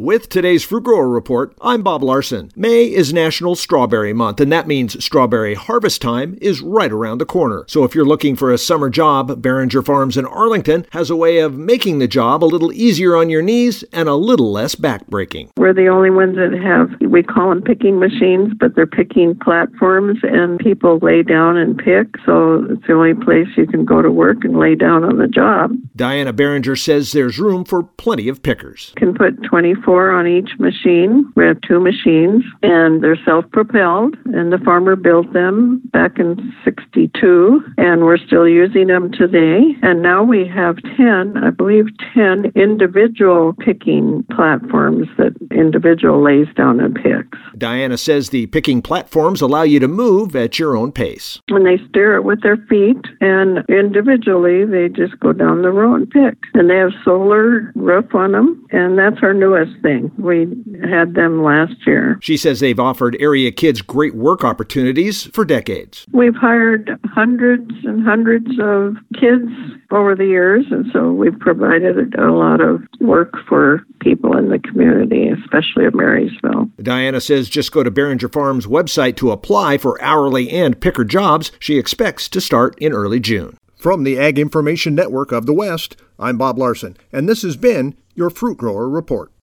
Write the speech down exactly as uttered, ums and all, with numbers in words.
With today's Fruit Grower Report, I'm Bob Larson. May is National Strawberry Month, and that means strawberry harvest time is right around the corner. So if you're looking for a summer job, Behringer Farms in Arlington has a way of making the job a little easier on your knees and a little less backbreaking. We're the only ones that have, we call them picking machines, but they're picking platforms, and people lay down and pick. So it's the only place you can go to work and lay down on the job. Diana Behringer says there's room for plenty of pickers. Can put twenty-four on each machine. We have two machines, and they're self-propelled, and the farmer built them back in sixty-two, and we're still using them today. And now we have ten, I believe ten individual picking platforms that individual lays down and picks. Diana says the picking platforms allow you to move at your own pace. When they steer it with their feet, and individually they just go down the row and pick. And they have solar roof on them, and that's our newest thing. We had them last year. She says they've offered area kids great work opportunities for decades. We've hired hundreds and hundreds of kids over the years, and so we've provided a lot of work for people in the community, especially of Marysville. Diana says just go to Behringer Farms' website to apply for hourly and picker jobs. She expects to start in early June. From the Ag Information Network of the West, I'm Bob Larson, and this has been your Fruit Grower Report.